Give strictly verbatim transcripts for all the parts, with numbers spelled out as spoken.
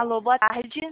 Alô, boa tarde.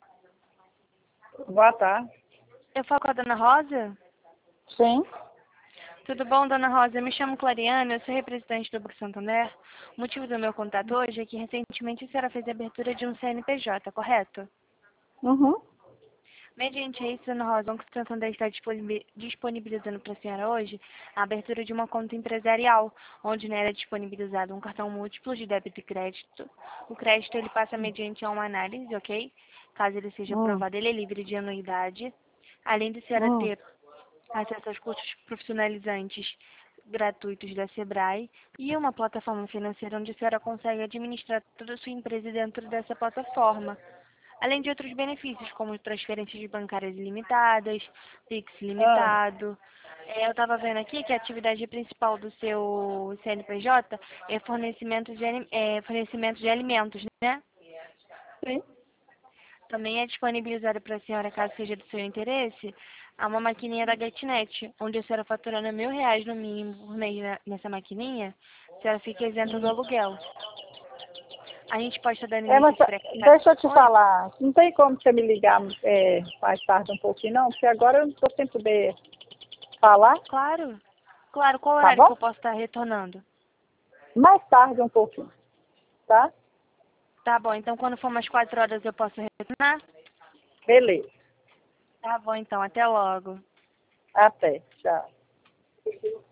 Boa tarde. Eu falo com a dona Rosa? Sim. Tudo bom, dona Rosa? Eu me chamo Clariana, eu sou representante do Banco Santander. O motivo do meu contato hoje é que recentemente a senhora fez a abertura de um C N P J, correto? Uhum. Mediante isso, dona Rosa, o Banco Santander está disponibi- disponibilizando para a senhora hoje a abertura de uma conta empresarial, onde nela é disponibilizado um cartão múltiplo de débito e crédito. O crédito ele passa mediante a uma análise, ok? Caso ele seja Hum. aprovado, ele é livre de anuidade. Além de a senhora Hum. ter acesso aos cursos profissionalizantes gratuitos da Sebrae e uma plataforma financeira onde a senhora consegue administrar toda a sua empresa dentro dessa plataforma. Além de outros benefícios, como transferências bancárias ilimitadas, Pix Ah, ilimitado. É, eu estava vendo aqui que a atividade principal do seu C N P J é fornecimento de, ali- é, fornecimento de alimentos, né? sim. Também é disponibilizado para a senhora, caso seja do seu interesse, a uma maquininha da GetNet, onde a senhora faturando mil reais no mínimo por mês na- nessa maquininha, a senhora fica isenta do aluguel. A gente pode estar dando É, mas início para... deixa eu te Oi? falar. Não tem como você me ligar é, mais tarde um pouquinho, não? Porque agora eu não estou sem poder falar. Claro. Claro, qual Tá horário que bom? eu posso estar retornando? Mais tarde um pouquinho. Tá? Tá bom, então quando for umas quatro horas eu posso retornar? Beleza. Tá bom, então, até logo. Até. Tchau.